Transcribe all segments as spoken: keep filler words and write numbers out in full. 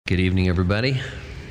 Good evening, everybody.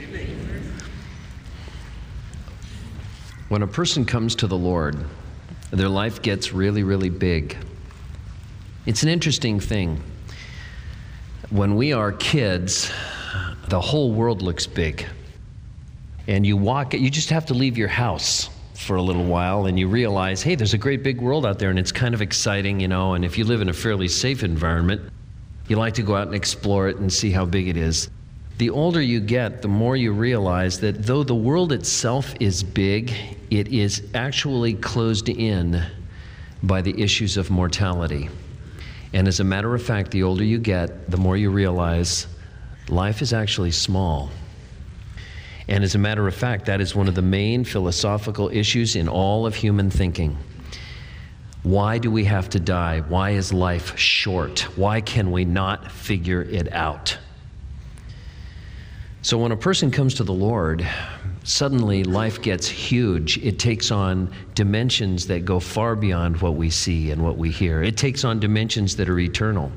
When a person comes to the Lord, their life gets really, really big. It's an interesting thing. When we are kids, the whole world looks big. And you walk, you just have to leave your house for a little while and you realize, hey, there's a great big world out there and it's kind of exciting, you know, and if you live in a fairly safe environment, you like to go out and explore it and see how big it is. The older you get, the more you realize that though the world itself is big, it is actually closed in by the issues of mortality. And as a matter of fact, the older you get, the more you realize life is actually small. And as a matter of fact, that is one of the main philosophical issues in all of human thinking. Why do we have to die? Why is life short? Why can we not figure it out? So when a person comes to the Lord, suddenly life gets huge. It takes on dimensions that go far beyond what we see and what we hear. It takes on dimensions that are eternal.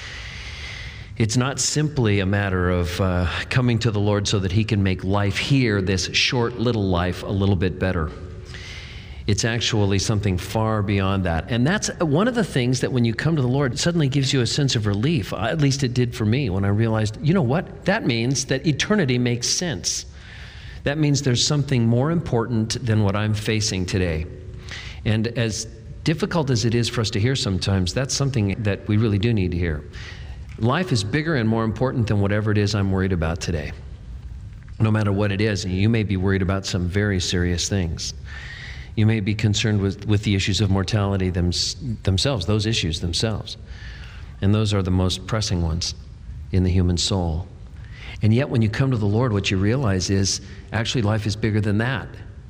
It's not simply a matter of uh, coming to the Lord so that He can make life here, this short little life, a little bit better. It's actually something far beyond that. And that's one of the things that when you come to the Lord, it suddenly gives you a sense of relief. At least it did for me when I realized, you know what? That means that eternity makes sense. That means there's something more important than what I'm facing today. And as difficult as it is for us to hear sometimes, that's something that we really do need to hear. Life is bigger and more important than whatever it is I'm worried about today. No matter what it is, and you may be worried about some very serious things. You may be concerned with, with the issues of mortality them, themselves, those issues themselves. And those are the most pressing ones in the human soul. And yet when you come to the Lord, what you realize is actually life is bigger than that.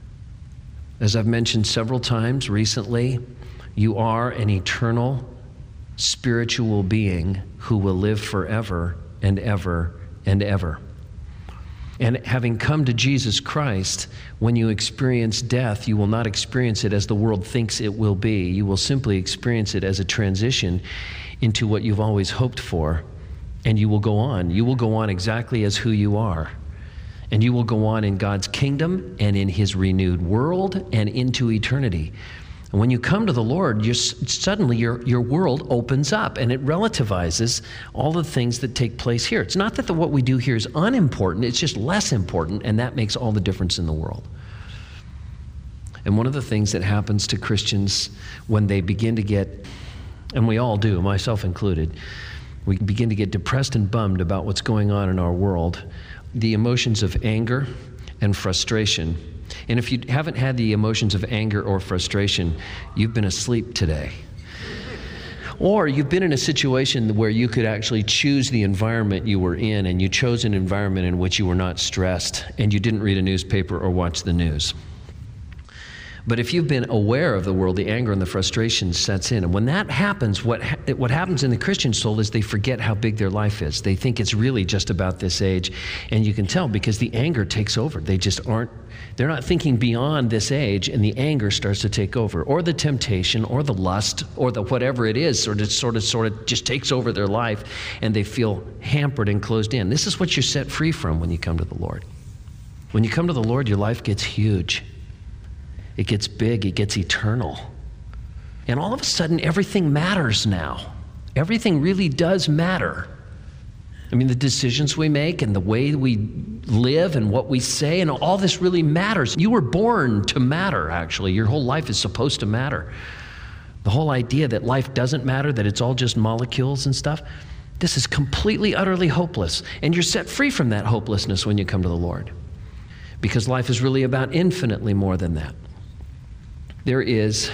As I've mentioned several times recently, you are an eternal spiritual being who will live forever and ever and ever. And having come to Jesus Christ, when you experience death, you will not experience it as the world thinks it will be. You will simply experience it as a transition into what you've always hoped for. And you will go on. You will go on exactly as who you are. And you will go on in God's kingdom and in His renewed world and into eternity. And when you come to the Lord, you're, suddenly your, your world opens up and it relativizes all the things that take place here. It's not that the, what we do here is unimportant, it's just less important, and that makes all the difference in the world. And one of the things that happens to Christians when they begin to get, and we all do, myself included, we begin to get depressed and bummed about what's going on in our world, the emotions of anger and frustration. And if you haven't had the emotions of anger or frustration, you've been asleep today. Or you've been in a situation where you could actually choose the environment you were in, and you chose an environment in which you were not stressed, and you didn't read a newspaper or watch the news. But if you've been aware of the world, the anger and the frustration sets in. And when that happens, what ha- what happens in the Christian soul is they forget how big their life is. They think it's really just about this age. And you can tell because the anger takes over. They just aren't, they're not thinking beyond this age, and the anger starts to take over. Or the temptation, or the lust, or the whatever it is, sort of, sort of, sort of just takes over their life, and they feel hampered and closed in. This is what you're set free from when you come to the Lord. When you come to the Lord, your life gets huge. It gets big, it gets eternal. And all of a sudden, everything matters now. Everything really does matter. I mean, the decisions we make and the way we live and what we say, and all this really matters. You were born to matter, actually. Your whole life is supposed to matter. The whole idea that life doesn't matter, that it's all just molecules and stuff, this is completely, utterly hopeless. And you're set free from that hopelessness when you come to the Lord. Because life is really about infinitely more than that. There is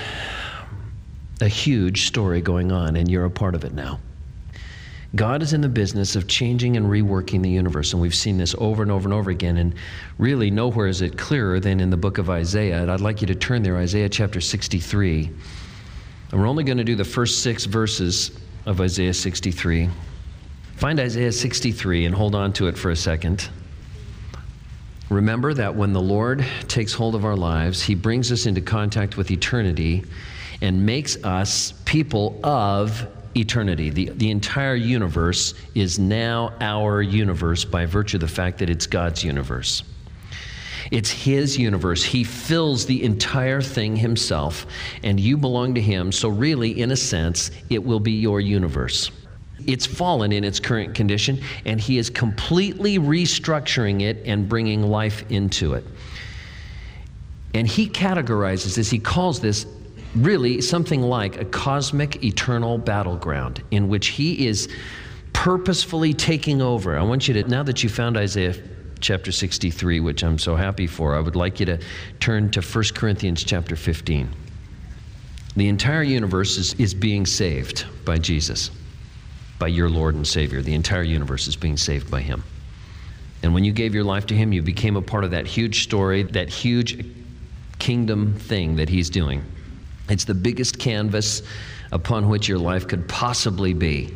a huge story going on, and you're a part of it now. God is in the business of changing and reworking the universe, and we've seen this over and over and over again, and really nowhere is it clearer than in the book of Isaiah. And I'd like you to turn there, Isaiah chapter sixty-three. And we're only going to do the first six verses of Isaiah sixty-three. Find Isaiah sixty-three and hold on to it for a second. Remember that when the Lord takes hold of our lives, He brings us into contact with eternity and makes us people of eternity. The, the entire universe is now our universe by virtue of the fact that it's God's universe. It's His universe. He fills the entire thing Himself, and you belong to Him. So really, in a sense, it will be your universe. It's fallen in its current condition, and He is completely restructuring it and bringing life into it. And He categorizes this, He calls this really something like a cosmic eternal battleground in which He is purposefully taking over. I want you to, now that you found Isaiah chapter sixty-three, which I'm so happy for, I would like you to turn to First Corinthians chapter fifteen. The entire universe is, is being saved by Jesus, by your Lord and Savior. The entire universe is being saved by Him. And when you gave your life to Him, you became a part of that huge story, that huge kingdom thing that He's doing. It's the biggest canvas upon which your life could possibly be.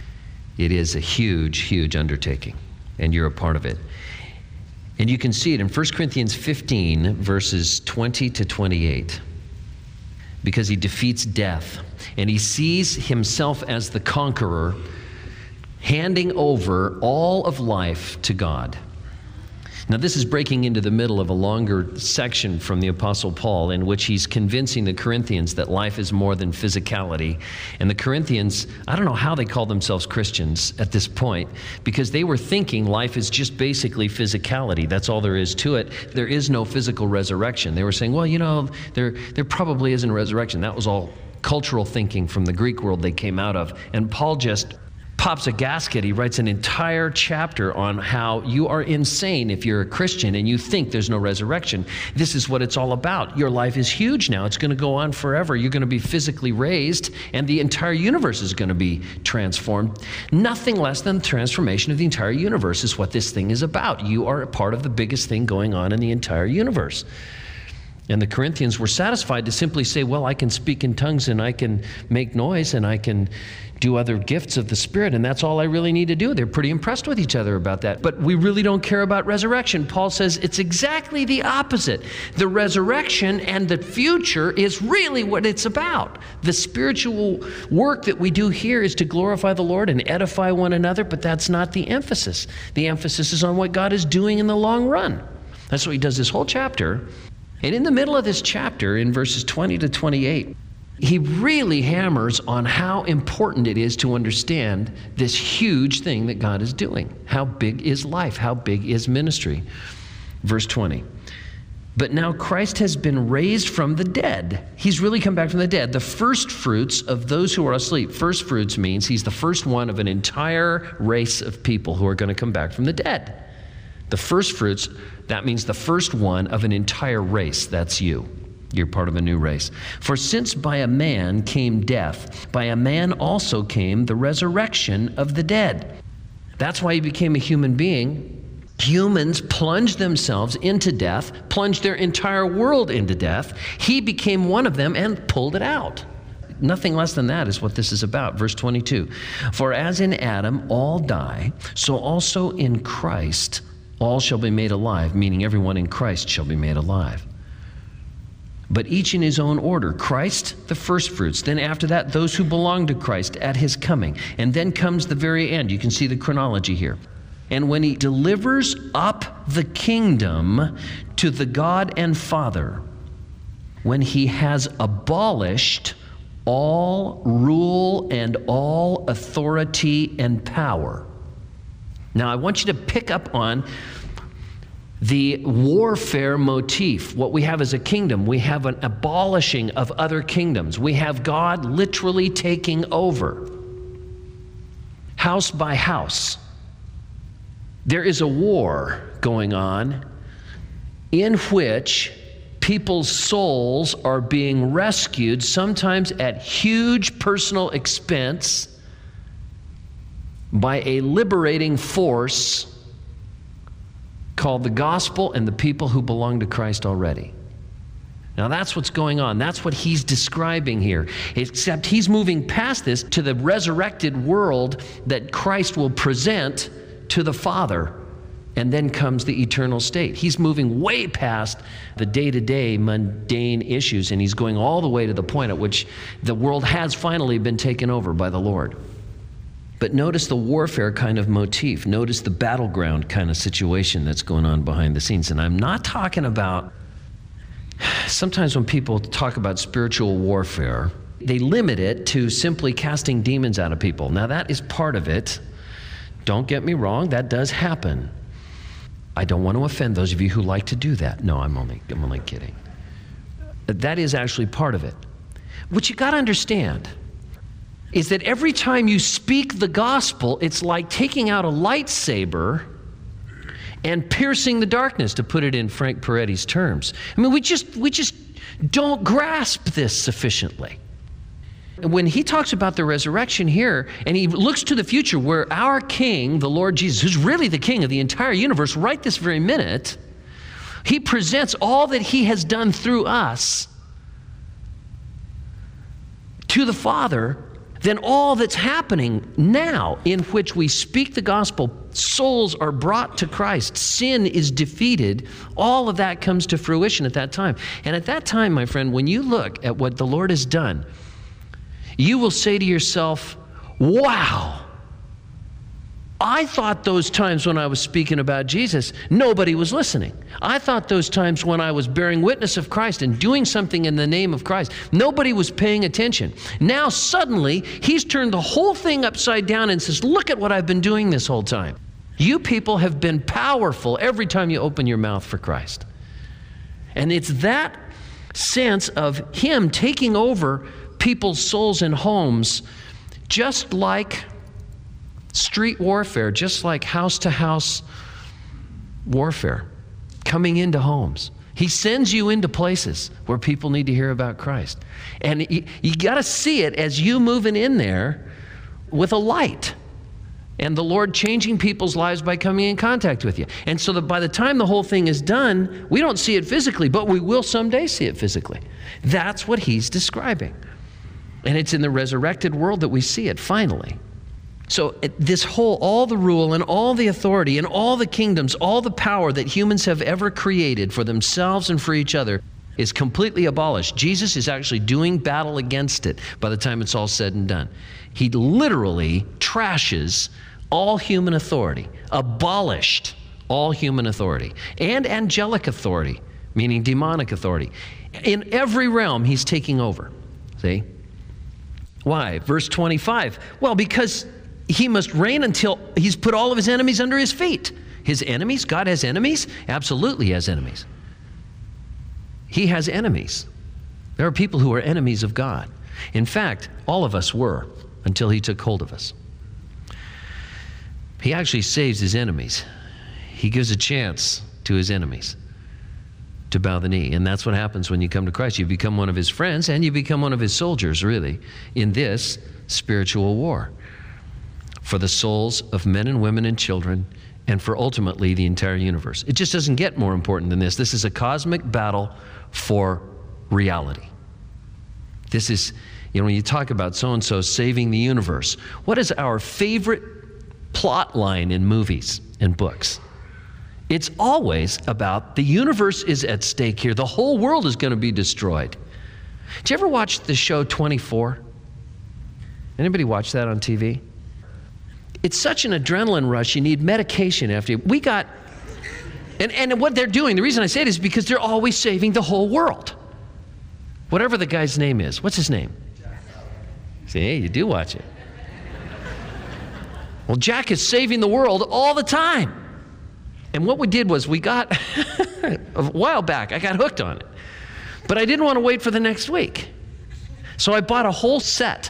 It is a huge, huge undertaking, and you're a part of it. And you can see it in First Corinthians fifteen, verses twenty to twenty-eight. Because He defeats death, and He sees Himself as the conqueror, handing over all of life to God. Now, this is breaking into the middle of a longer section from the Apostle Paul in which he's convincing the Corinthians that life is more than physicality. And the Corinthians, I don't know how they call themselves Christians at this point, because they were thinking life is just basically physicality. That's all there is to it. There is no physical resurrection. They were saying, well, you know, there, there probably isn't a resurrection. That was all cultural thinking from the Greek world they came out of. And Paul just pops a gasket. He writes an entire chapter on how you are insane if you're a Christian and you think there's no resurrection. This is what it's all about. Your life is huge now. It's going to go on forever. You're going to be physically raised, and the entire universe is going to be transformed. Nothing less than the transformation of the entire universe is what this thing is about. You are a part of the biggest thing going on in the entire universe. And the Corinthians were satisfied to simply say, well, I can speak in tongues and I can make noise and I can do other gifts of the Spirit, and that's all I really need to do. They're pretty impressed with each other about that. But we really don't care about resurrection. Paul says it's exactly the opposite. The resurrection and the future is really what it's about. The spiritual work that we do here is to glorify the Lord and edify one another, but that's not the emphasis. The emphasis is on what God is doing in the long run. That's what he does this whole chapter. And in the middle of this chapter, in verses twenty to twenty-eight, he really hammers on how important it is to understand this huge thing that God is doing. How big is life? How big is ministry? Verse twenty. But now Christ has been raised from the dead. He's really come back from the dead. The first fruits of those who are asleep. First fruits means he's the first one of an entire race of people who are going to come back from the dead. The first fruits, that means the first one of an entire race. That's you. You're part of a new race. For since by a man came death, by a man also came the resurrection of the dead. That's why he became a human being. Humans plunged themselves into death, plunged their entire world into death. He became one of them and pulled it out. Nothing less than that is what this is about. Verse twenty-two. For as in Adam all die, so also in Christ all shall be made alive, meaning everyone in Christ shall be made alive. But each in his own order. Christ, the first fruits. Then after that, those who belong to Christ at his coming. And then comes the very end. You can see the chronology here. And when he delivers up the kingdom to the God and Father, when he has abolished all rule and all authority and power. Now, I want you to pick up on the warfare motif. What we have is a kingdom. We have an abolishing of other kingdoms. We have God literally taking over, house by house. There is a war going on in which people's souls are being rescued, sometimes at huge personal expense, by a liberating force called the gospel and the people who belong to Christ already. Now that's what's going on. That's what he's describing here. Except he's moving past this to the resurrected world that Christ will present to the Father And then comes the eternal state. He's moving way past the day-to-day mundane issues, and he's going all the way to the point at which the world has finally been taken over by the Lord. But notice the warfare kind of motif. Notice the battleground kind of situation that's going on behind the scenes. And I'm not talking about, sometimes when people talk about spiritual warfare, they limit it to simply casting demons out of people. Now that is part of it. Don't get me wrong, that does happen. I don't want to offend those of you who like to do that. No, I'm only, I'm only kidding. That is actually part of it. What you got to understand is that every time you speak the gospel, it's like taking out a lightsaber and piercing the darkness, to put it in Frank Peretti's terms. I mean, we just, we just don't grasp this sufficiently. When he talks about the resurrection here, and he looks to the future where our King, the Lord Jesus, who's really the King of the entire universe right this very minute, he presents all that he has done through us to the Father, then all that's happening now in which we speak the gospel, souls are brought to Christ, sin is defeated, all of that comes to fruition at that time. And at that time, my friend, when you look at what the Lord has done, you will say to yourself, wow, I thought those times when I was speaking about Jesus, nobody was listening. I thought those times when I was bearing witness of Christ and doing something in the name of Christ, nobody was paying attention. Now suddenly, he's turned the whole thing upside down and says, look at what I've been doing this whole time. You people have been powerful every time you open your mouth for Christ. And it's that sense of him taking over people's souls and homes, just like street warfare, just like house-to-house warfare, coming into homes. He sends you into places where people need to hear about Christ. And you, you got to see it as you moving in there with a light, and the Lord changing people's lives by coming in contact with you. And so that by the time the whole thing is done, we don't see it physically, but we will someday see it physically. That's what he's describing. And it's in the resurrected world that we see it, finally. So this whole, all the rule and all the authority and all the kingdoms, all the power that humans have ever created for themselves and for each other is completely abolished. Jesus is actually doing battle against it by the time it's all said and done. He literally trashes all human authority, abolished all human authority, and angelic authority, meaning demonic authority. In every realm, he's taking over. See? Why? Verse twenty-five. Well, because he must reign until he's put all of his enemies under his feet. His enemies? God has enemies? Absolutely he has enemies. He has enemies. There are people who are enemies of God. In fact, all of us were until he took hold of us. He actually saves his enemies. He gives a chance to his enemies to bow the knee. And that's what happens when you come to Christ. You become one of his friends, and you become one of his soldiers, really, in this spiritual war for the souls of men and women and children, and for ultimately the entire universe. It just doesn't get more important than this. This is a cosmic battle for reality. This is, you know, when you talk about so-and-so saving the universe, what is our favorite plot line in movies and books? It's always about the universe is at stake here. The whole world is going to be destroyed. Did you ever watch the show twenty-four? Anybody watch that on T V? It's such an adrenaline rush, you need medication after you. We got, and, and what they're doing, the reason I say it is because they're always saving the whole world. Whatever the guy's name is. What's his name? See, hey, you do watch it. Well, Jack is saving the world all the time. And what we did was we got, a while back, I got hooked on it. But I didn't want to wait for the next week. So I bought a whole set.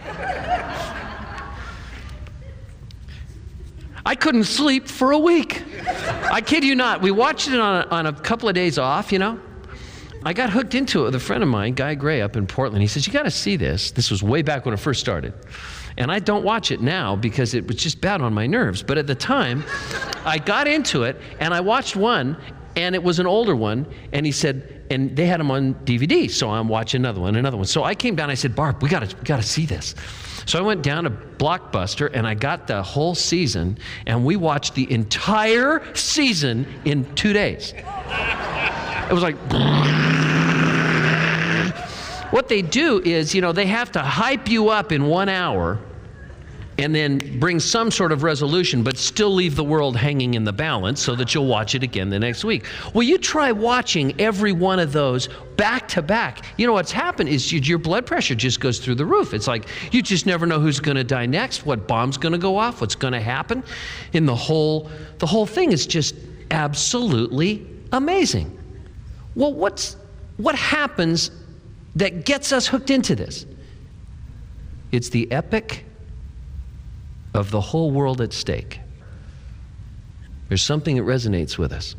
I couldn't sleep for a week. I kid you not. We watched it on a, on a couple of days off, you know. I got hooked into it with a friend of mine, Guy Gray, up in Portland. He says, you got to see this. This was way back when it first started. And I don't watch it now because it was just bad on my nerves. But at the time, I got into it, and I watched one, and it was an older one, and he said, and they had them on D V D. So I'm watching another one, another one. So I came down, I said, Barb, we gotta, we gotta see this. So I went down to Blockbuster and I got the whole season, and we watched the entire season in two days. It was like, what they do is, you know, they have to hype you up in one hour and then bring some sort of resolution, but still leave the world hanging in the balance so that you'll watch it again the next week. Well, you try watching every one of those back to back. You know what's happened is you, your blood pressure just goes through the roof. It's like you just never know who's going to die next, what bomb's going to go off, what's going to happen. And the whole, the whole thing is just absolutely amazing. Well, what's, what happens that gets us hooked into this? It's the epic of the whole world at stake. There's something that resonates with us.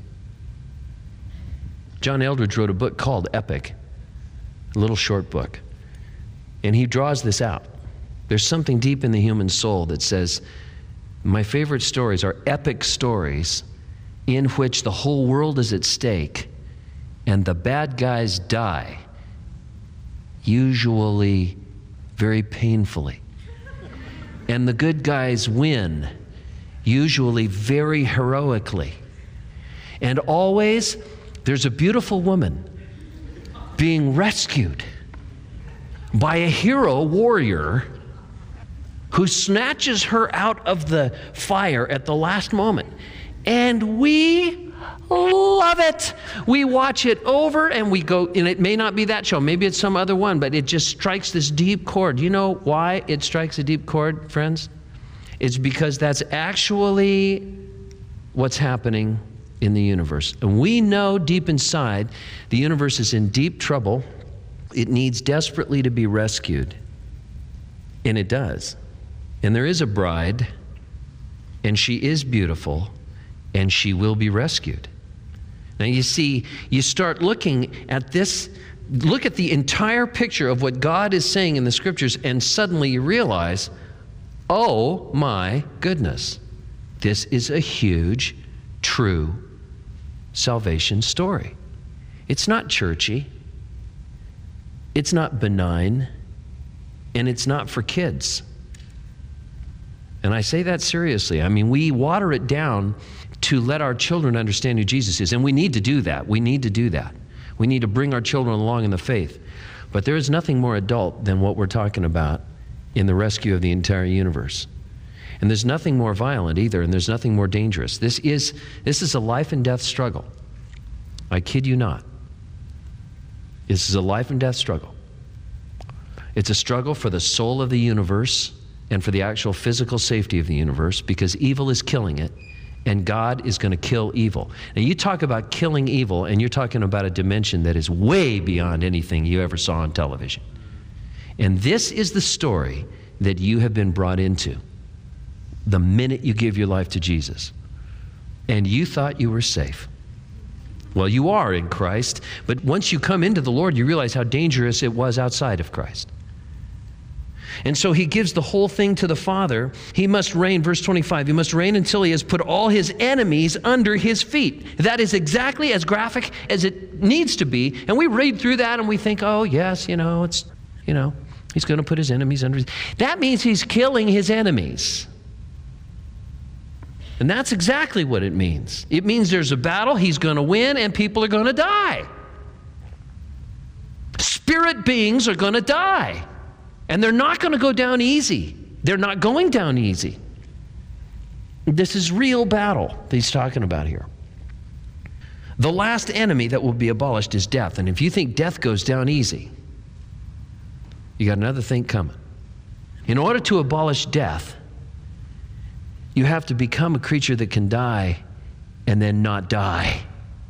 John Eldredge wrote a book called Epic, a little short book, and he draws this out. There's something deep in the human soul that says, my favorite stories are epic stories in which the whole world is at stake and the bad guys die, usually very painfully. And the good guys win, usually very heroically. And always, there's a beautiful woman being rescued by a hero warrior who snatches her out of the fire at the last moment. And we love it. We watch it over and we go, and it may not be that show, maybe it's some other one, but it just strikes this deep chord. You know why it strikes a deep chord, friends? It's because that's actually what's happening in the universe. And we know deep inside the universe is in deep trouble. It needs desperately to be rescued. And it does. And there is a bride, and she is beautiful, and she will be rescued. Now you see, you start looking at this, look at the entire picture of what God is saying in the scriptures, and suddenly you realize, oh my goodness, this is a huge, true salvation story. It's not churchy, it's not benign, and it's not for kids. And I say that seriously. I mean, we water it down to let our children understand who Jesus is. And we need to do that. We need to do that. We need to bring our children along in the faith. But there is nothing more adult than what we're talking about in the rescue of the entire universe. And there's nothing more violent either, and there's nothing more dangerous. This is, this is a life and death struggle. I kid you not. This is a life and death struggle. It's a struggle for the soul of the universe and for the actual physical safety of the universe, because evil is killing it, and God is going to kill evil. Now, you talk about killing evil, and you're talking about a dimension that is way beyond anything you ever saw on television. And this is the story that you have been brought into the minute you give your life to Jesus. And you thought you were safe. Well, you are in Christ, but once you come into the Lord, you realize how dangerous it was outside of Christ. And so he gives the whole thing to the Father. He must reign, verse twenty-five, he must reign until he has put all his enemies under his feet. That is exactly as graphic as it needs to be. And we read through that and we think, oh, yes, you know, it's, you know, he's going to put his enemies under his... That means he's killing his enemies. And that's exactly what it means. It means there's a battle, he's going to win, and people are going to die. Spirit beings are going to die. And they're not going to go down easy. They're not going down easy. This is real battle that he's talking about here. The last enemy that will be abolished is death. And if you think death goes down easy, you got another thing coming. In order to abolish death, you have to become a creature that can die and then not die.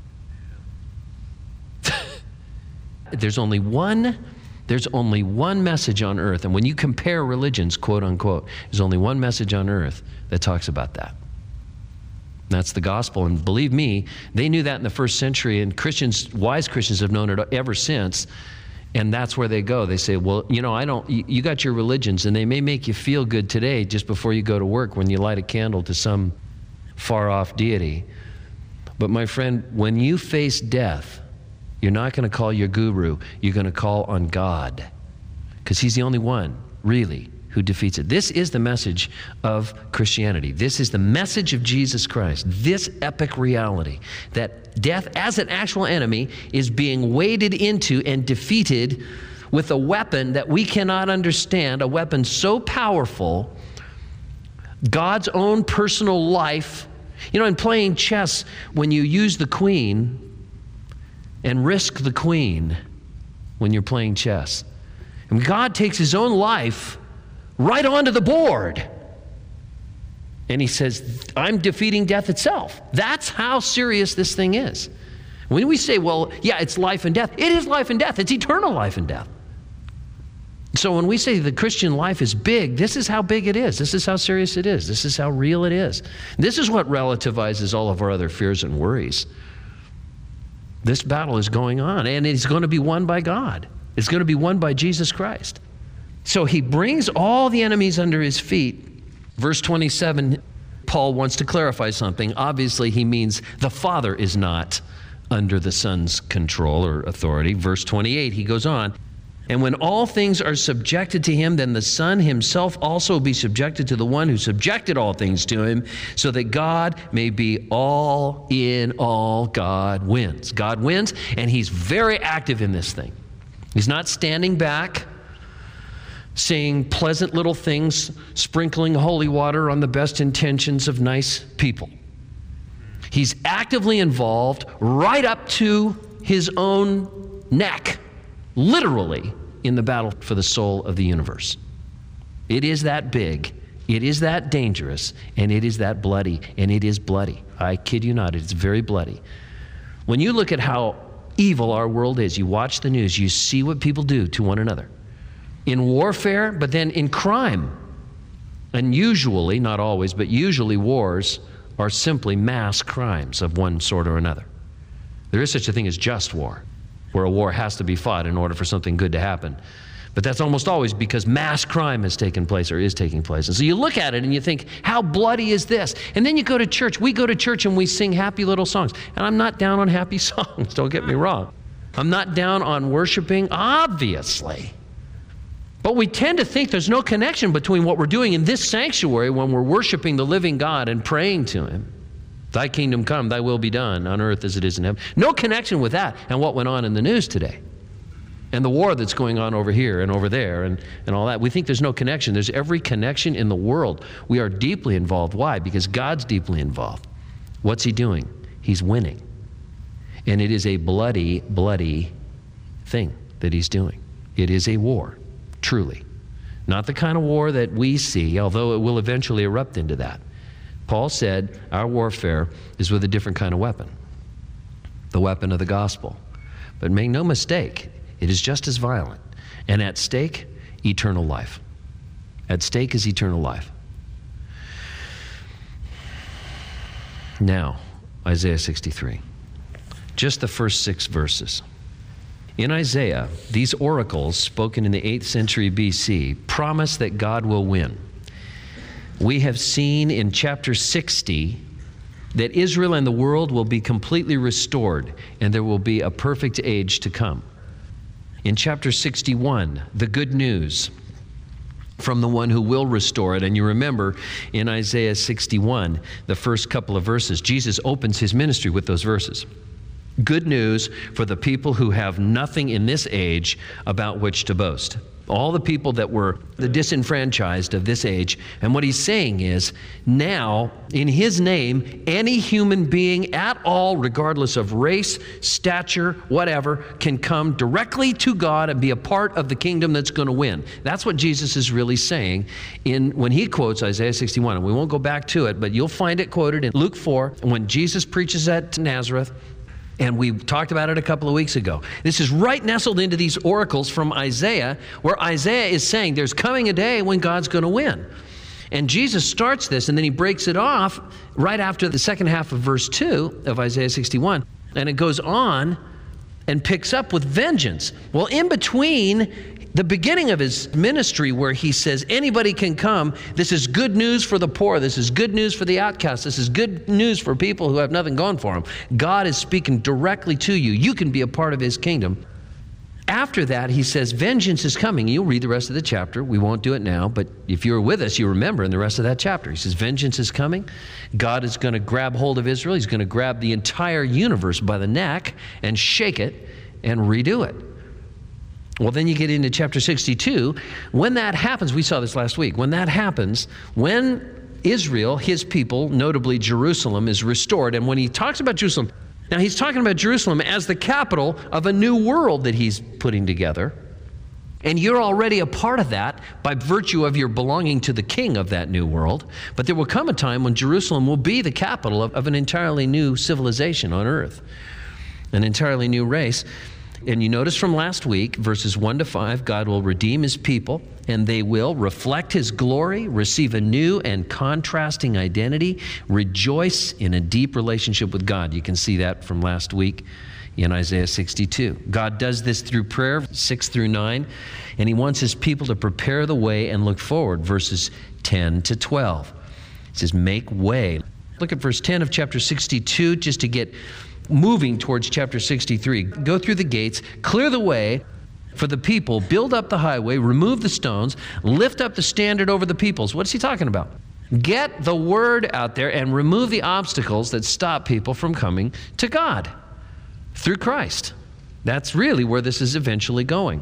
There's only one There's only one message on earth, and when you compare religions, quote unquote, there's only one message on earth that talks about that. That's the gospel, and believe me, they knew that in the first century, and Christians, wise Christians have known it ever since, and that's where they go. They say, well, you know, I don't, you got your religions, and they may make you feel good today just before you go to work when you light a candle to some far-off deity. But my friend, when you face death, You're not going to call your guru. You're going to call on God, because he's the only one, really, who defeats it. This is the message of Christianity. This is the message of Jesus Christ. This epic reality that death as an actual enemy is being waded into and defeated with a weapon that we cannot understand, a weapon so powerful, God's own personal life. You know, in playing chess, when you use the queen and risk the queen when you're playing chess, and God takes his own life right onto the board, and he says, I'm defeating death itself. That's how serious this thing is. When we say, well, yeah, it's life and death, it is life and death. It's eternal life and death. So when we say the Christian life is big, this is how big it is. This is how serious it is. This is how real it is. This is what relativizes all of our other fears and worries. This battle is going on, and it's going to be won by God. It's going to be won by Jesus Christ. So he brings all the enemies under his feet. Verse twenty-seven, Paul wants to clarify something. Obviously, he means the Father is not under the Son's control or authority. Verse twenty-eight, he goes on, and when all things are subjected to him, then the Son himself also will be subjected to the one who subjected all things to him, so that God may be all in all. God wins. God wins, and he's very active in this thing. He's not standing back, saying pleasant little things, sprinkling holy water on the best intentions of nice people. He's actively involved right up to his own neck, literally, in the battle for the soul of the universe. It is that big, it is that dangerous, and it is that bloody, and it is bloody. I kid you not, it's very bloody. When you look at how evil our world is, you watch the news, you see what people do to one another. In warfare, but then in crime. And usually, not always, but usually wars are simply mass crimes of one sort or another. There is such a thing as just war, where a war has to be fought in order for something good to happen. But that's almost always because mass crime has taken place or is taking place. And so you look at it and you think, how bloody is this? And then you go to church. We go to church and we sing happy little songs. And I'm not down on happy songs, don't get me wrong. I'm not down on worshiping, obviously. But we tend to think there's no connection between what we're doing in this sanctuary when we're worshiping the living God and praying to him. Thy kingdom come, thy will be done on earth as it is in heaven. No connection with that and what went on in the news today. And the war that's going on over here and over there and, and all that. We think there's no connection. There's every connection in the world. We are deeply involved. Why? Because God's deeply involved. What's he doing? He's winning. And it is a bloody, bloody thing that he's doing. It is a war, truly. Not the kind of war that we see, although it will eventually erupt into that. Paul said our warfare is with a different kind of weapon, the weapon of the gospel. But make no mistake, it is just as violent. And at stake, eternal life. At stake is eternal life. Now, Isaiah sixty-three. Just the first six verses. In Isaiah, these oracles, spoken in the eighth century B C, promise that God will win. We have seen in chapter sixty that Israel and the world will be completely restored, and there will be a perfect age to come. In chapter sixty-one, the good news from the one who will restore it. And you remember in Isaiah sixty-one, the first couple of verses, Jesus opens his ministry with those verses. Good news for the people who have nothing in this age about which to boast. All the people that were the disenfranchised of this age. And what he's saying is, now, in his name, any human being at all, regardless of race, stature, whatever, can come directly to God and be a part of the kingdom that's going to win. That's what Jesus is really saying in when he quotes Isaiah sixty-one. And we won't go back to it, but you'll find it quoted in Luke four, when Jesus preaches at Nazareth. And we talked about it a couple of weeks ago. This is right nestled into these oracles from Isaiah, where Isaiah is saying there's coming a day when God's going to win. And Jesus starts this, and then he breaks it off right after the second half of verse two of Isaiah sixty-one. And it goes on and picks up with vengeance. Well, in between The beginning of his ministry where he says anybody can come, this is good news for the poor, this is good news for the outcast, this is good news for people who have nothing going for them. God is speaking directly to you. You can be a part of his kingdom. After that, he says, vengeance is coming. You'll read the rest of the chapter. We won't do it now, but if you were with us, you remember in the rest of that chapter. He says, vengeance is coming. God is going to grab hold of Israel. He's going to grab the entire universe by the neck and shake it and redo it. Well, then you get into chapter sixty-two. When that happens, we saw this last week, when that happens, when Israel, his people, notably Jerusalem, is restored, and when he talks about Jerusalem, now he's talking about Jerusalem as the capital of a new world that he's putting together, and you're already a part of that by virtue of your belonging to the king of that new world. But there will come a time when Jerusalem will be the capital of, of an entirely new civilization on earth, an entirely new race. And you notice from last week, verses one to five, God will redeem his people, and they will reflect his glory, receive a new and contrasting identity, rejoice in a deep relationship with God. You can see that from last week in Isaiah sixty-two. God does this through prayer, six through nine, and he wants his people to prepare the way and look forward, verses ten to twelve. It says, make way. Look at verse ten of chapter sixty-two just to get moving towards chapter sixty-three. Go through the gates, clear the way for the people, build up the highway, remove the stones, lift up the standard over the peoples. What's he talking about? Get the word out there and remove the obstacles that stop people from coming to God through Christ. That's really where this is eventually going.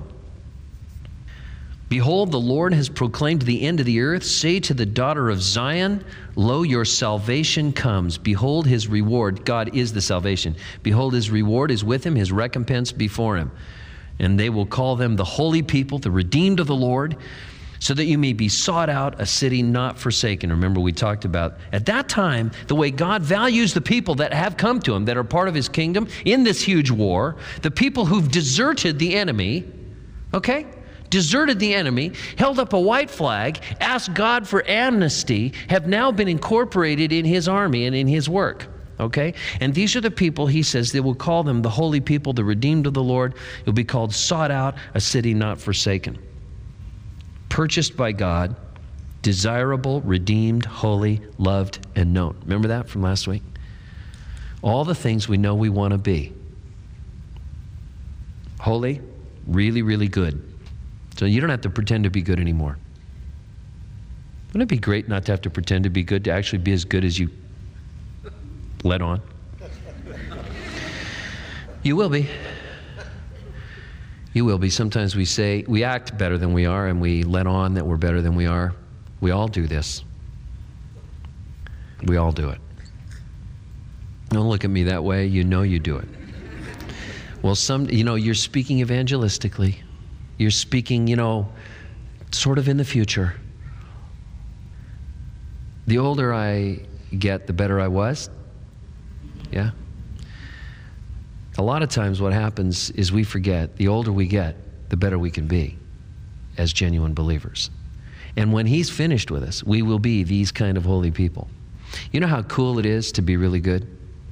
Behold, the Lord has proclaimed the end of the earth. Say to the daughter of Zion, lo, your salvation comes. Behold his reward. God is the salvation. Behold, his reward is with him, his recompense before him. And they will call them the holy people, the redeemed of the Lord, so that you may be sought out, a city not forsaken. Remember, we talked about at that time, the way God values the people that have come to him, that are part of his kingdom in this huge war, the people who've deserted the enemy, okay? deserted the enemy, held up a white flag, asked God for amnesty, have now been incorporated in his army and in his work. Okay? And these are the people, he says, they will call them the holy people, the redeemed of the Lord. You'll be called sought out, a city not forsaken. Purchased by God, desirable, redeemed, holy, loved, and known. Remember that from last week? All the things we know we want to be. Holy, really, really good. So you don't have to pretend to be good anymore. Wouldn't it be great not to have to pretend to be good, to actually be as good as you let on? You will be. You will be. Sometimes we say, we act better than we are, and we let on that we're better than we are. We all do this. We all do it. Don't look at me that way. You know you do it. Well, some, you know, you're speaking evangelistically. You're speaking, you know, sort of in the future. The older I get, the better I was. Yeah. A lot of times what happens is we forget, the older we get, the better we can be as genuine believers. And when he's finished with us, we will be these kind of holy people. You know how cool it is to be really good?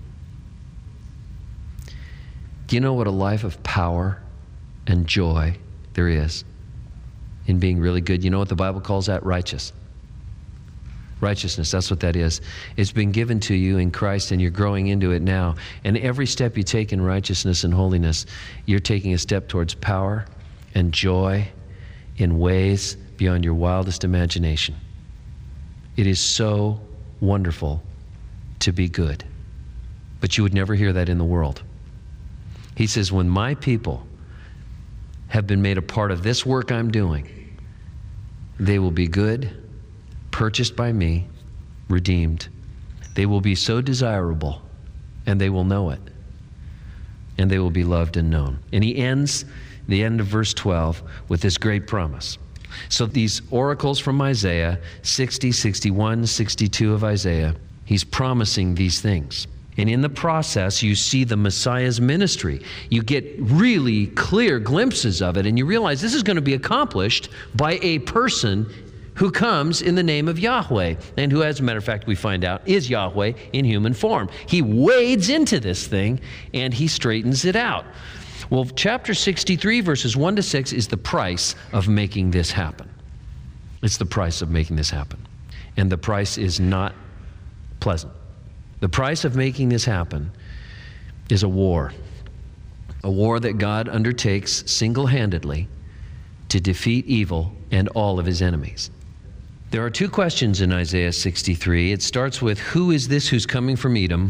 Do you know what a life of power and joy there is in being really good? You know what the Bible calls that? Righteous. Righteousness, that's what that is. It's been given to you in Christ, and you're growing into it now. And every step you take in righteousness and holiness, you're taking a step towards power and joy in ways beyond your wildest imagination. It is so wonderful to be good. But you would never hear that in the world. He says, when my people have been made a part of this work I'm doing, they will be good, purchased by me, redeemed. They will be so desirable, and they will know it. And they will be loved and known. And he ends the end of verse twelve with this great promise. So these oracles from Isaiah, sixty, sixty-one, sixty-two of Isaiah, he's promising these things. And in the process, you see the Messiah's ministry. You get really clear glimpses of it, and you realize this is going to be accomplished by a person who comes in the name of Yahweh, and who, as a matter of fact, we find out, is Yahweh in human form. He wades into this thing, and he straightens it out. Well, chapter sixty-three, verses one to six is the price of making this happen. It's the price of making this happen. And the price is not pleasant. The price of making this happen is a war. A war that God undertakes single-handedly to defeat evil and all of his enemies. There are two questions in Isaiah sixty-three. It starts with, who is this who's coming from Edom?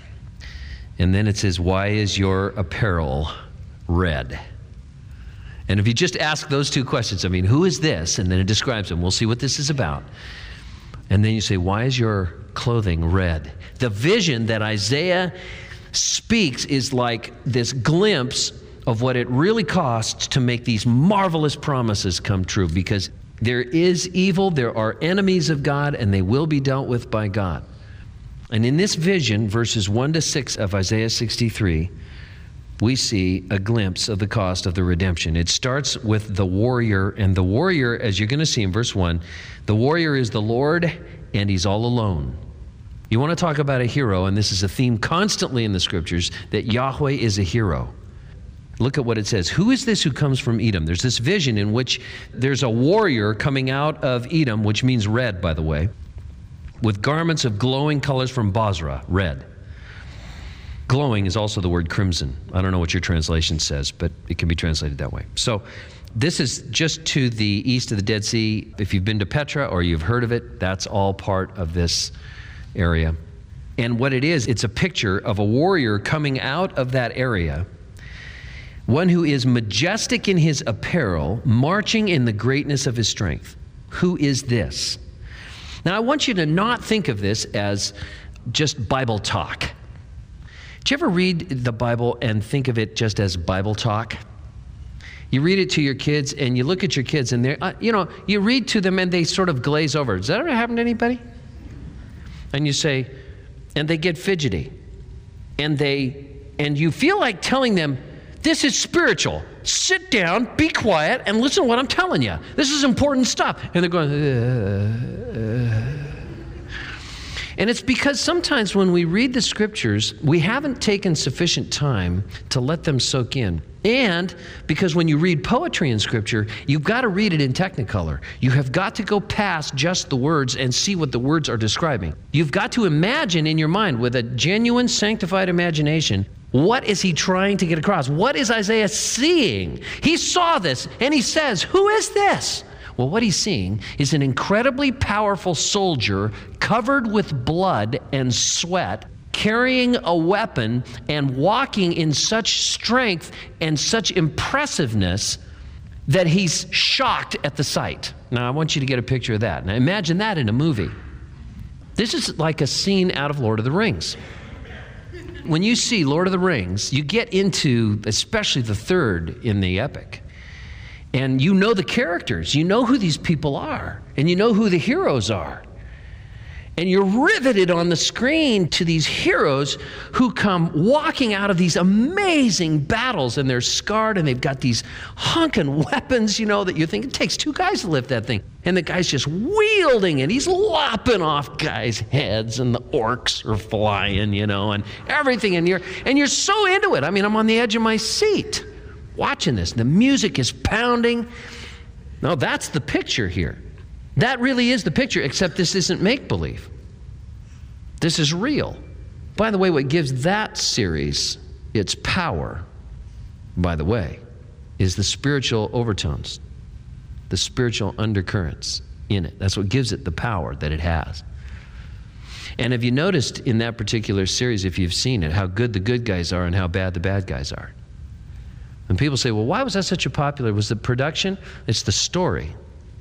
And then it says, why is your apparel red? And if you just ask those two questions, I mean, who is this? And then it describes him. We'll see what this is about. And then you say, why is your clothing red? The vision that Isaiah speaks is like this glimpse of what it really costs to make these marvelous promises come true, because there is evil, there are enemies of God, and they will be dealt with by God. And in this vision, verses one to six of Isaiah sixty-three, we see a glimpse of the cost of the redemption. It starts with the warrior, and the warrior, as you're going to see in verse one, the warrior is the Lord, and he's all alone. You want to talk about a hero, and this is a theme constantly in the scriptures, that Yahweh is a hero. Look at what it says. Who is this who comes from Edom? There's this vision in which there's a warrior coming out of Edom, which means red, by the way, with garments of glowing colors from Bozrah, red. Glowing is also the word crimson. I don't know what your translation says, but it can be translated that way. So this is just to the east of the Dead Sea. If you've been to Petra or you've heard of it, that's all part of this area. And what it is, it's a picture of a warrior coming out of that area, one who is majestic in his apparel, marching in the greatness of his strength. Who is this? Now, I want you to not think of this as just Bible talk. Do you ever read the Bible and think of it just as Bible talk? You read it to your kids, and you look at your kids, and they're, uh, you know, you read to them, and they sort of glaze over. Does that ever happen to anybody? And you say, and they get fidgety, and they, and you feel like telling them, this is spiritual. Sit down, be quiet, and listen to what I'm telling you. This is important stuff. And they're going, uh, uh. And it's because sometimes when we read the scriptures, we haven't taken sufficient time to let them soak in. And because when you read poetry in scripture, you've got to read it in Technicolor. You have got to go past just the words and see what the words are describing. You've got to imagine in your mind with a genuine sanctified imagination, what is he trying to get across? What is Isaiah seeing? He saw this and he says, who is this? Well, what he's seeing is an incredibly powerful soldier covered with blood and sweat, carrying a weapon and walking in such strength and such impressiveness that he's shocked at the sight. Now, I want you to get a picture of that. Now, imagine that in a movie. This is like a scene out of Lord of the Rings. When you see Lord of the Rings, you get into, especially the third in the epic, and you know the characters, you know who these people are, and you know who the heroes are. And you're riveted on the screen to these heroes who come walking out of these amazing battles, and they're scarred, and they've got these honking weapons, you know, that you think it takes two guys to lift that thing. And the guy's just wielding it. He's lopping off guys' heads, and the orcs are flying, you know, and everything. And you're, and you're so into it. I mean, I'm on the edge of my seat watching this. The music is pounding. No, that's the picture here. That really is the picture, except this isn't make-believe. This is real. By the way, what gives that series its power, by the way, is the spiritual overtones, the spiritual undercurrents in it. That's what gives it the power that it has. And have you noticed in that particular series, if you've seen it, how good the good guys are and how bad the bad guys are? And people say, well, why was that such a popular? Was the production? It's the story.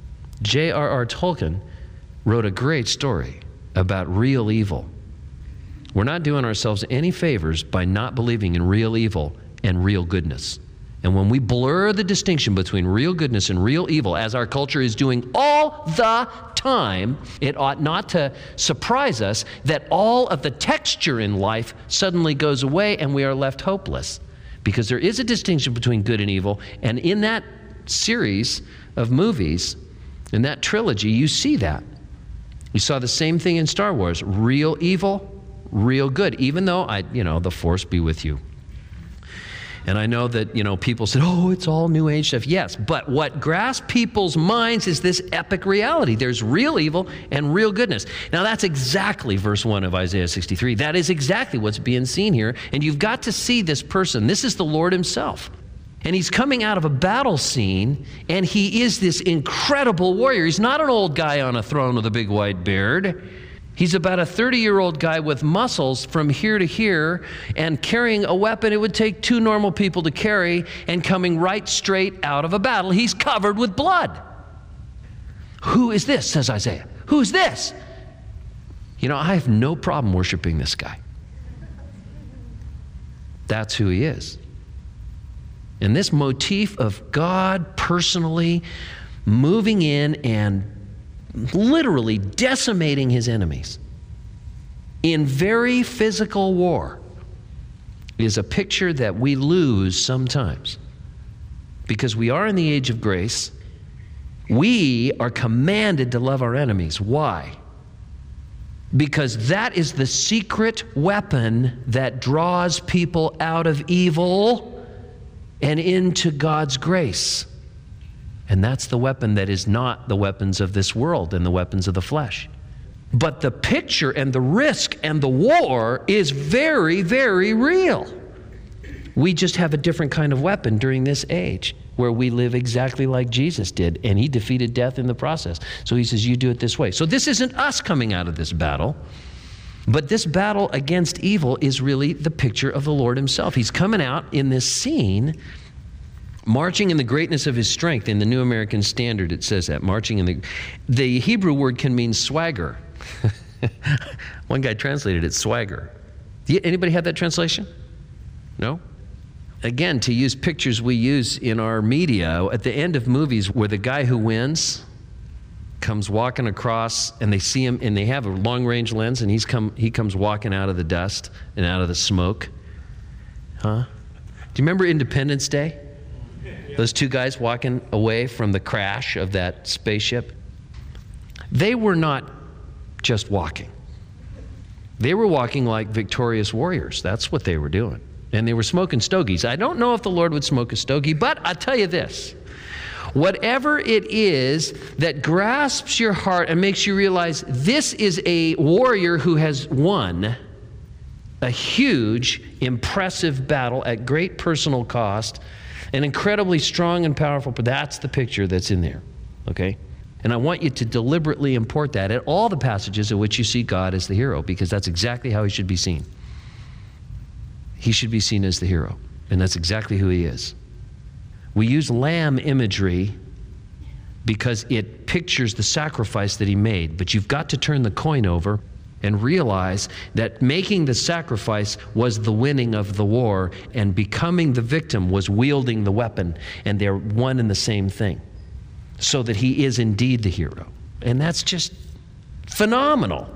J R R Tolkien wrote a great story about real evil. We're not doing ourselves any favors by not believing in real evil and real goodness. And when we blur the distinction between real goodness and real evil, as our culture is doing all the time, it ought not to surprise us that all of the texture in life suddenly goes away and we are left hopeless. Because there is a distinction between good and evil, and in that series of movies, in that trilogy, you see that. You saw the same thing in Star Wars. Real evil, real good, even though, I, you know, the Force be with you. And I know that, you know, people said, oh, it's all New Age stuff. Yes, but what grasps people's minds is this epic reality. There's real evil and real goodness. Now, that's exactly verse one of Isaiah sixty-three. That is exactly what's being seen here. And you've got to see this person. This is the Lord himself. And he's coming out of a battle scene, and he is this incredible warrior. He's not an old guy on a throne with a big white beard. He's about a thirty-year-old guy with muscles from here to here and carrying a weapon it would take two normal people to carry and coming right straight out of a battle. He's covered with blood. Who is this, says Isaiah? Who's this? You know, I have no problem worshiping this guy. That's who he is. And this motif of God personally moving in and literally decimating his enemies in very physical war is a picture that we lose sometimes because we are in the age of grace. We are commanded to love our enemies. Why? Because that is the secret weapon that draws people out of evil and into God's grace. And that's the weapon that is not the weapons of this world and the weapons of the flesh. But the picture and the risk and the war is very, very real. We just have a different kind of weapon during this age where we live exactly like Jesus did, and he defeated death in the process. So he says, you do it this way. So this isn't us coming out of this battle, but this battle against evil is really the picture of the Lord himself. He's coming out in this scene marching in the greatness of his strength. In the New American Standard, it says that. Marching in the... The Hebrew word can mean swagger. One guy translated it swagger. Anybody have that translation? No? Again, to use pictures we use in our media, at the end of movies where the guy who wins comes walking across and they see him and they have a long-range lens and he's come, he comes walking out of the dust and out of the smoke. Huh? Do you remember Independence Day? Those two guys walking away from the crash of that spaceship. They were not just walking. They were walking like victorious warriors. That's what they were doing. And they were smoking stogies. I don't know if the Lord would smoke a stogie, but I'll tell you this. Whatever it is that grasps your heart and makes you realize this is a warrior who has won a huge, impressive battle at great personal cost, an incredibly strong and powerful, but that's the picture that's in there, okay? And I want you to deliberately import that at all the passages in which you see God as the hero, because that's exactly how he should be seen. He should be seen as the hero, and that's exactly who he is. We use lamb imagery because it pictures the sacrifice that he made, but you've got to turn the coin over and realize that making the sacrifice was the winning of the war, and becoming the victim was wielding the weapon, and they're one and the same thing. So that he is indeed the hero. And that's just phenomenal.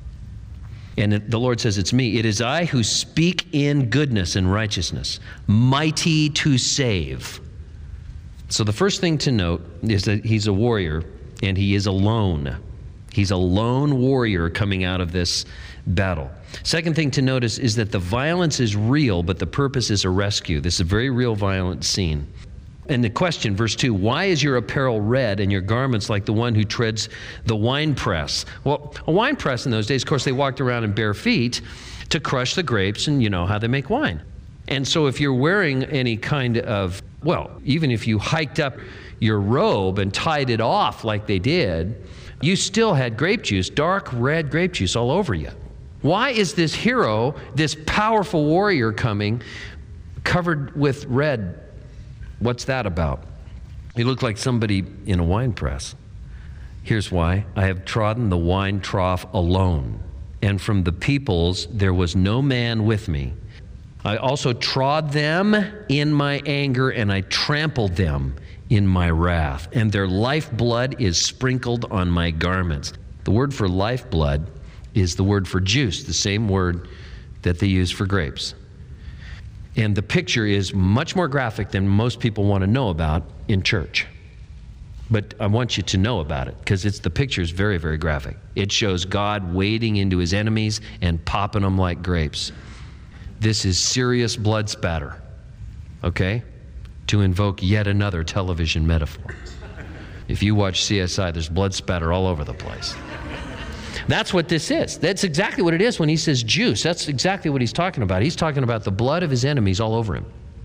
And it, the Lord says, it's me. It is I who speak in goodness and righteousness, mighty to save. So the first thing to note is that he's a warrior, and he is alone. He's a lone warrior coming out of this battle. Second thing to notice is that the violence is real, but the purpose is a rescue. This is a very real violent scene. And the question, verse two, why is your apparel red and your garments like the one who treads the winepress? Well, a winepress in those days, of course, they walked around in bare feet to crush the grapes, and you know how they make wine. And so if you're wearing any kind of, well, even if you hiked up your robe and tied it off like they did, you still had grape juice, dark red grape juice all over you. Why is this hero, this powerful warrior coming, covered with red? What's that about? He looked like somebody in a wine press. Here's why. I have trodden the wine trough alone, and from the peoples there was no man with me. I also trod them in my anger, and I trampled them in my wrath, and their lifeblood is sprinkled on my garments. The word for lifeblood is the word for juice, the same word that they use for grapes. And the picture is much more graphic than most people want to know about in church. But I want you to know about it, because it's the picture is very, very graphic. It shows God wading into his enemies and popping them like grapes. This is serious blood spatter. okay? To invoke yet another television metaphor. If you watch C S I, there's blood spatter all over the place. That's what this is. That's exactly what it is when he says juice. That's exactly what he's talking about. He's talking about the blood of his enemies all over him.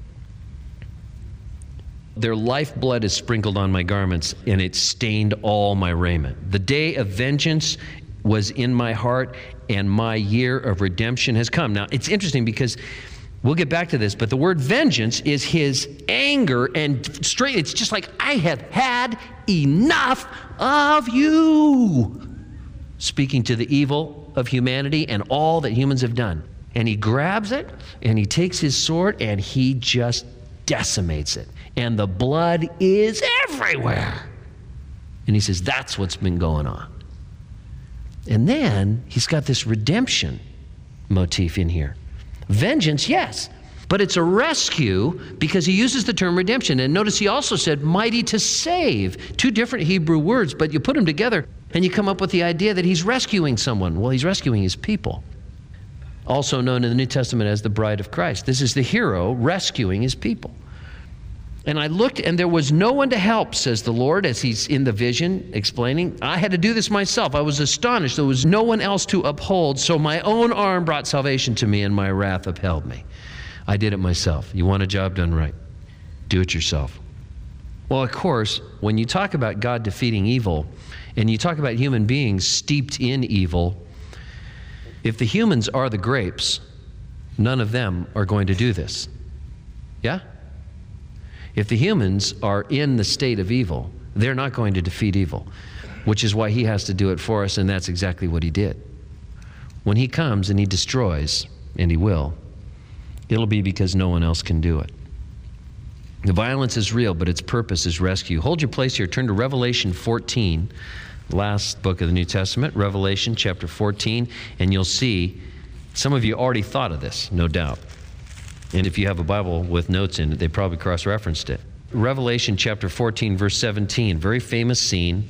Their lifeblood is sprinkled on my garments, and it stained all my raiment. The day of vengeance was in my heart, and my year of redemption has come. Now, it's interesting because we'll get back to this, but the word vengeance is his anger, and straight, it's just like, I have had enough of you. Speaking to the evil of humanity and all that humans have done. And he grabs it, and he takes his sword, and he just decimates it. And the blood is everywhere. And he says, that's what's been going on. And then he's got this redemption motif in here. Vengeance, yes, but it's a rescue because he uses the term redemption. And notice he also said mighty to save. Two different Hebrew words, but you put them together and you come up with the idea that he's rescuing someone. Well, he's rescuing his people. Also known in the New Testament as the bride of Christ. This is the hero rescuing his people. And I looked, and there was no one to help, says the Lord, as he's in the vision explaining. I had to do this myself. I was astonished. There was no one else to uphold, so my own arm brought salvation to me, and my wrath upheld me. I did it myself. You want a job done right? Do it yourself. Well, of course, when you talk about God defeating evil, and you talk about human beings steeped in evil, if the humans are the grapes, none of them are going to do this. Yeah? If the humans are in the state of evil, they're not going to defeat evil, which is why he has to do it for us, and that's exactly what he did. When he comes and he destroys, and he will, it'll be because no one else can do it. The violence is real, but its purpose is rescue. Hold your place here. Turn to Revelation fourteen, last book of the New Testament, Revelation chapter fourteen, and you'll see, some of you already thought of this, no doubt. And if you have a Bible with notes in it, they probably cross-referenced it. Revelation chapter fourteen, verse seventeen, very famous scene.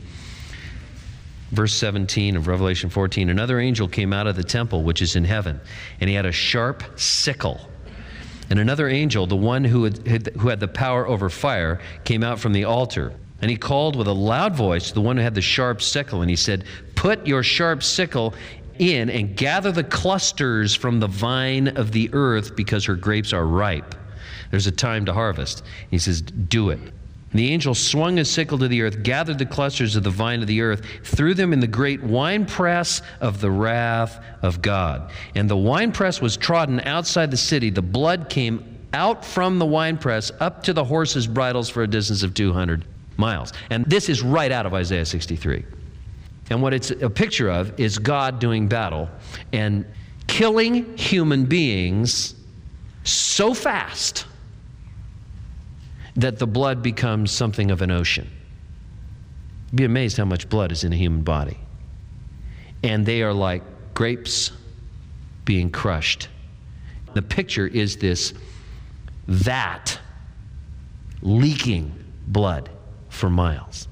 Verse seventeen of Revelation fourteen, another angel came out of the temple, which is in heaven, and he had a sharp sickle. And another angel, the one who had, who had the power over fire, came out from the altar. And he called with a loud voice to the one who had the sharp sickle, and he said, put your sharp sickle in and gather the clusters from the vine of the earth, because her grapes are ripe. There's a time to harvest. He says, do it. And the angel swung his sickle to the earth, gathered the clusters of the vine of the earth, threw them in the great winepress of the wrath of God. And the winepress was trodden outside the city. The blood came out from the winepress up to the horses' bridles for a distance of two hundred miles. And this is right out of Isaiah sixty-three. And what it's a picture of is God doing battle and killing human beings so fast that the blood becomes something of an ocean. You'd be amazed how much blood is in a human body. And they are like grapes being crushed. The picture is this vat leaking blood for miles.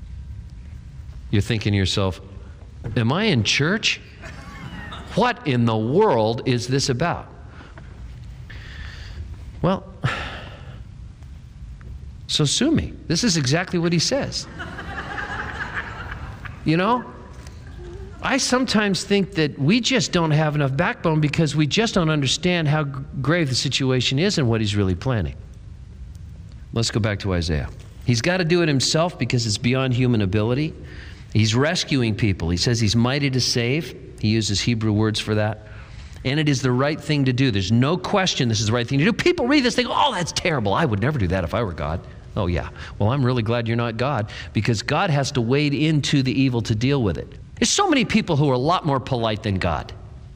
You're thinking to yourself, am I in church? What in the world is this about? Well, so sue me. This is exactly what he says. You know, I sometimes think that we just don't have enough backbone because we just don't understand how grave the situation is and what he's really planning. Let's go back to Isaiah. He's got to do it himself because it's beyond human ability. He's rescuing people. He says he's mighty to save. He uses Hebrew words for that. And it is the right thing to do. There's no question this is the right thing to do. People read this, they go, oh, that's terrible. I would never do that if I were God. Oh, yeah. Well, I'm really glad you're not God, because God has to wade into the evil to deal with it. There's so many people who are a lot more polite than God.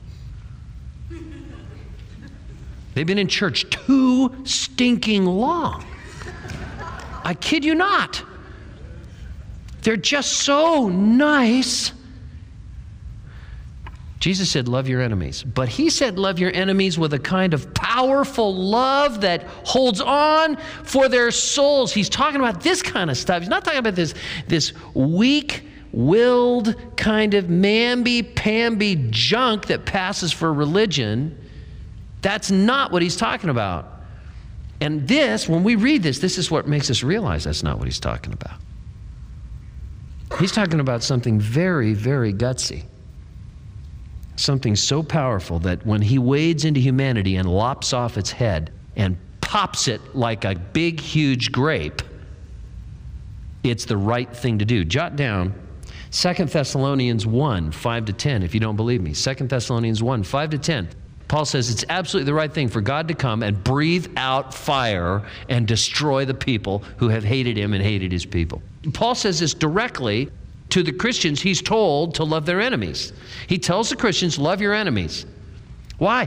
They've been in church too stinking long. I kid you not. They're just so nice. Jesus said, love your enemies. But he said, love your enemies with a kind of powerful love that holds on for their souls. He's talking about this kind of stuff. He's not talking about this, this weak-willed kind of mamby-pamby junk that passes for religion. That's not what he's talking about. And this, when we read this, this is what makes us realize that's not what he's talking about. He's talking about something very, very gutsy. Something so powerful that when he wades into humanity and lops off its head and pops it like a big, huge grape, it's the right thing to do. Jot down Second Thessalonians one, five to ten, if you don't believe me. Second Thessalonians one, five to ten. Paul says it's absolutely the right thing for God to come and breathe out fire and destroy the people who have hated him and hated his people. Paul says this directly to the Christians he's told to love their enemies. He tells the Christians, love your enemies. Why?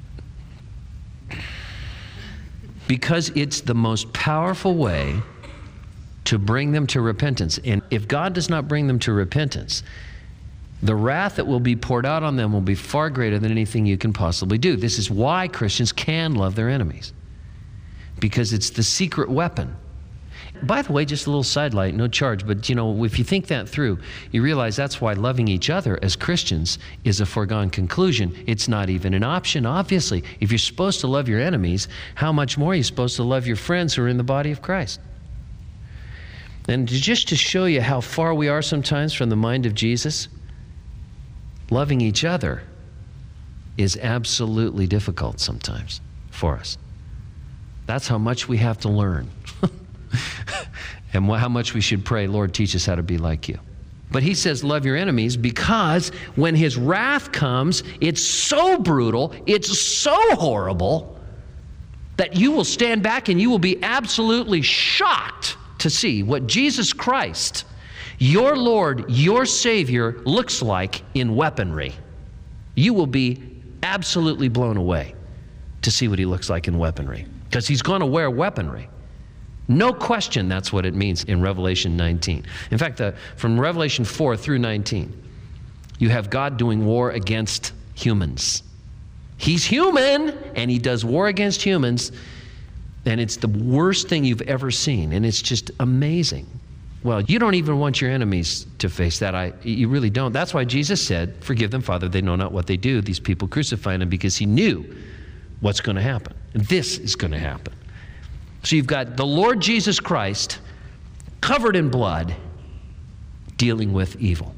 Because it's the most powerful way to bring them to repentance. And if God does not bring them to repentance, the wrath that will be poured out on them will be far greater than anything you can possibly do. This is why Christians can love their enemies, because it's the secret weapon. By the way, just a little sidelight, no charge, but you know, if you think that through, you realize that's why loving each other as Christians is a foregone conclusion. It's not even an option, obviously. If you're supposed to love your enemies, how much more are you supposed to love your friends who are in the body of Christ? And just to show you how far we are sometimes from the mind of Jesus, loving each other is absolutely difficult sometimes for us. That's how much we have to learn. And how much we should pray, Lord, teach us how to be like you. But he says, love your enemies, because when his wrath comes, it's so brutal, it's so horrible, that you will stand back and you will be absolutely shocked to see what Jesus Christ, your Lord, your Savior, looks like in weaponry. You will be absolutely blown away to see what he looks like in weaponry, because he's going to wear weaponry. No question that's what it means in Revelation nineteen. In fact, the, from Revelation four through nineteen, you have God doing war against humans. He's human, and he does war against humans, and it's the worst thing you've ever seen, and it's just amazing. Well, you don't even want your enemies to face that. I, you really don't. That's why Jesus said, forgive them, Father, they know not what they do. These people crucified him, because he knew what's going to happen. And this is going to happen. So you've got the Lord Jesus Christ covered in blood dealing with evil.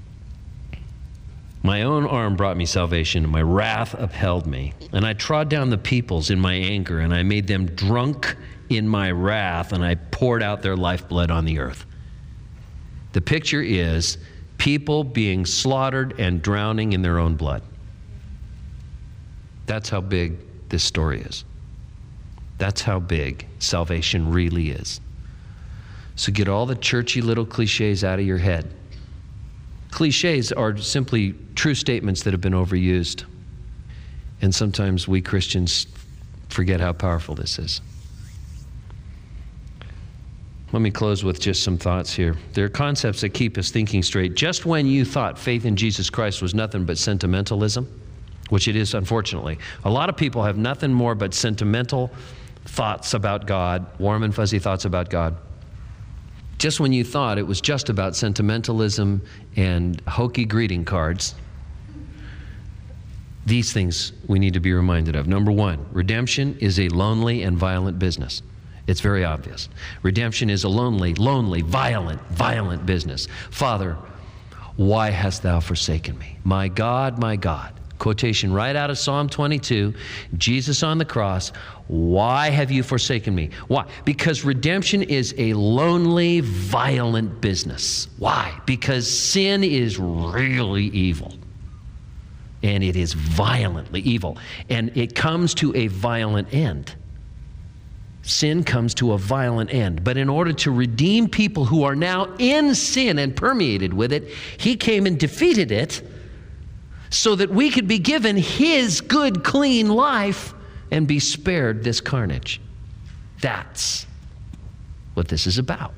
My own arm brought me salvation, and my wrath upheld me. And I trod down the peoples in my anger, and I made them drunk in my wrath, and I poured out their lifeblood on the earth. The picture is people being slaughtered and drowning in their own blood. That's how big this story is. That's how big salvation really is. So get all the churchy little cliches out of your head. Cliches are simply true statements that have been overused. And sometimes we Christians forget how powerful this is. Let me close with just some thoughts here. There are concepts that keep us thinking straight. Just when you thought faith in Jesus Christ was nothing but sentimentalism, which it is, unfortunately, a lot of people have nothing more but sentimental thoughts about God, warm and fuzzy thoughts about God. Just when you thought it was just about sentimentalism and hokey greeting cards, these things we need to be reminded of. Number one, redemption is a lonely and violent business. It's very obvious. Redemption is a lonely, lonely, violent, violent business. Father, why hast thou forsaken me? My God, my God. Quotation right out of Psalm twenty-two, Jesus on the cross, why have you forsaken me? Why? Because redemption is a lonely, violent business. Why? Because sin is really evil. And it is violently evil. And it comes to a violent end. Sin comes to a violent end. But in order to redeem people who are now in sin and permeated with it, he came and defeated it, so that we could be given his good, clean life and be spared this carnage. That's what this is about.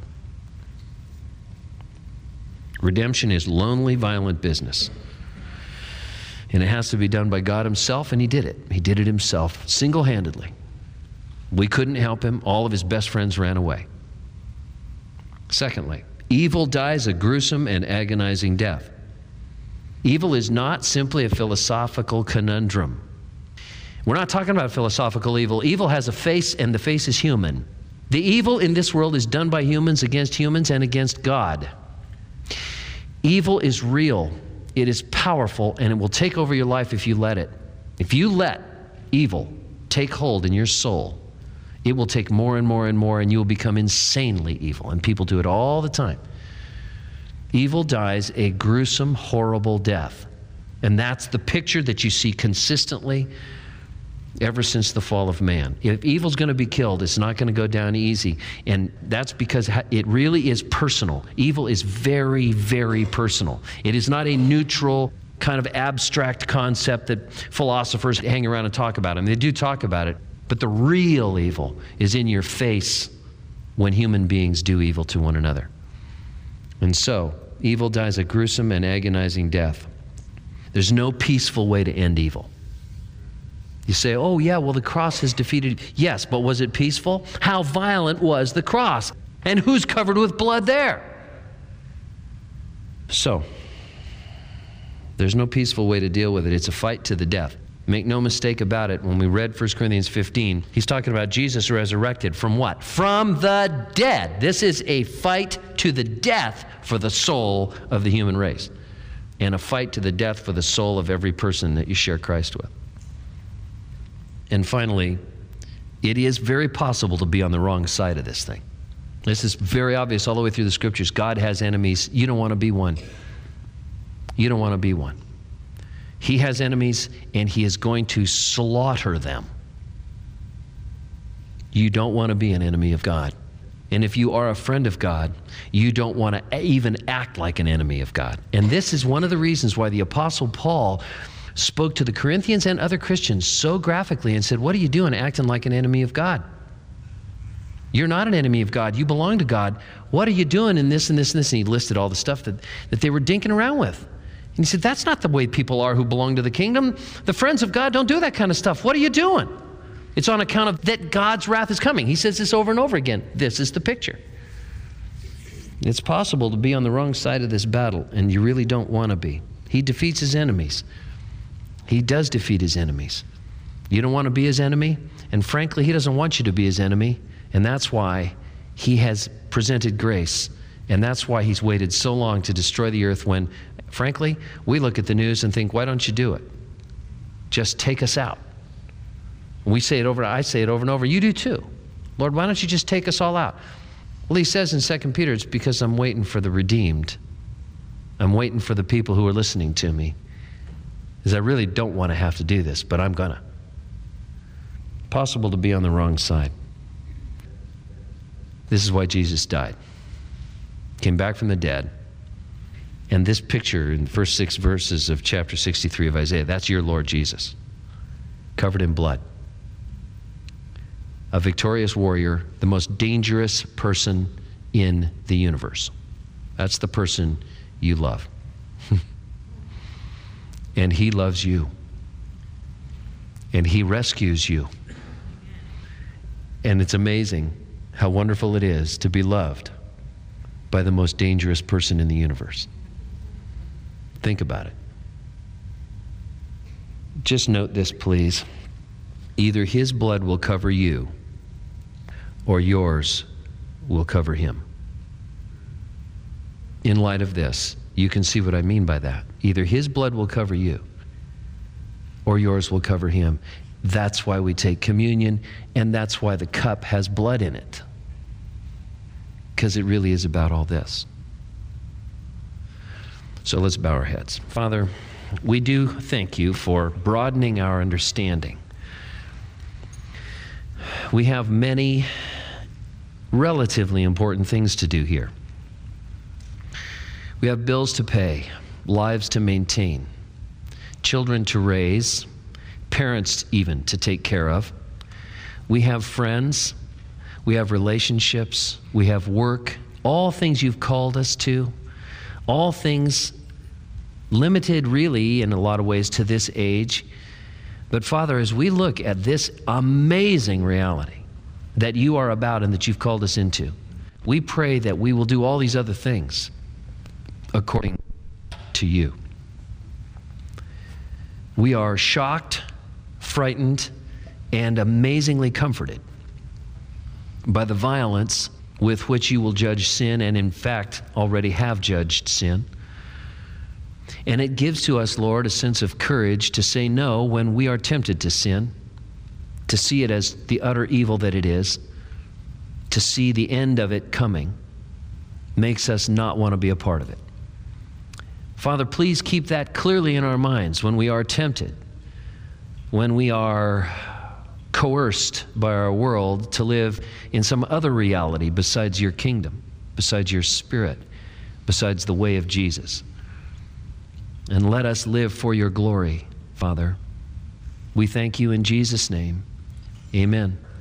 Redemption is lonely, violent business. And it has to be done by God himself, and he did it. He did it himself, single-handedly. We couldn't help him. All of his best friends ran away. Secondly, evil dies a gruesome and agonizing death. Evil is not simply a philosophical conundrum. We're not talking about philosophical evil. Evil has a face, and the face is human. The evil in this world is done by humans against humans and against God. Evil is real. It is powerful, and it will take over your life if you let it. If you let evil take hold in your soul, it will take more and more and more, and you will become insanely evil. And people do it all the time. Evil dies a gruesome, horrible death. And that's the picture that you see consistently ever since the fall of man. If evil's going to be killed, it's not going to go down easy. And that's because it really is personal. Evil is very, very personal. It is not a neutral kind of abstract concept that philosophers hang around and talk about. I mean, they do talk about it, but the real evil is in your face when human beings do evil to one another. And so, evil dies a gruesome and agonizing death. There's no peaceful way to end evil. You say, oh yeah, well the cross has defeated. Yes, but was it peaceful? How violent was the cross? And who's covered with blood there? So, there's no peaceful way to deal with it. It's a fight to the death. Make no mistake about it. When we read First Corinthians fifteen, he's talking about Jesus resurrected from what? From the dead. This is a fight to the death for the soul of the human race. And a fight to the death for the soul of every person that you share Christ with. And finally, it is very possible to be on the wrong side of this thing. This is very obvious all the way through the scriptures. God has enemies. You don't want to be one. You don't want to be one. He has enemies, and he is going to slaughter them. You don't want to be an enemy of God. And if you are a friend of God, you don't want to even act like an enemy of God. And this is one of the reasons why the Apostle Paul spoke to the Corinthians and other Christians so graphically and said, what are you doing acting like an enemy of God? You're not an enemy of God. You belong to God. What are you doing in this and this and this? And he listed all the stuff that, that they were dinking around with. And he said, that's not the way people are who belong to the kingdom. The friends of God don't do that kind of stuff. What are you doing? It's on account of that God's wrath is coming. He says this over and over again. This is the picture. It's possible to be on the wrong side of this battle, and you really don't want to be. He defeats his enemies. He does defeat his enemies. You don't want to be his enemy, and frankly, he doesn't want you to be his enemy, and that's why he has presented grace, and that's why he's waited so long to destroy the earth when, frankly, we look at the news and think, why don't you do it? Just take us out. We say it over, I say it over and over, you do too. Lord, why don't you just take us all out? Well, he says in Second Peter, it's because I'm waiting for the redeemed. I'm waiting for the people who are listening to me. Because I really don't want to have to do this, but I'm gonna. Possible to be on the wrong side. This is why Jesus died. Came back from the dead. And this picture in the first six verses of chapter sixty-three of Isaiah, that's your Lord Jesus, covered in blood. A victorious warrior, the most dangerous person in the universe. That's the person you love. And he loves you. And he rescues you. And it's amazing how wonderful it is to be loved by the most dangerous person in the universe. Think about it. Just note this, please. Either his blood will cover you, or yours will cover him. In light of this, you can see what I mean by that. Either his blood will cover you, or yours will cover him. That's why we take communion, and that's why the cup has blood in it. Because it really is about all this. So let's bow our heads. Father, we do thank you for broadening our understanding. We have many relatively important things to do here. We have bills to pay, lives to maintain, children to raise, parents even to take care of. We have friends, we have relationships, we have work, all things you've called us to, all things limited really in a lot of ways to this age. But Father, as we look at this amazing reality that you are about and that you've called us into, we pray that we will do all these other things according to you. We are shocked, frightened, and amazingly comforted by the violence with which you will judge sin, and in fact already have judged sin. And it gives to us, Lord, a sense of courage to say no when we are tempted to sin, to see it as the utter evil that it is, to see the end of it coming, makes us not want to be a part of it. Father, please keep that clearly in our minds when we are tempted, when we are coerced by our world to live in some other reality besides your kingdom, besides your Spirit, besides the way of Jesus. And let us live for your glory, Father. We thank you in Jesus' name. Amen.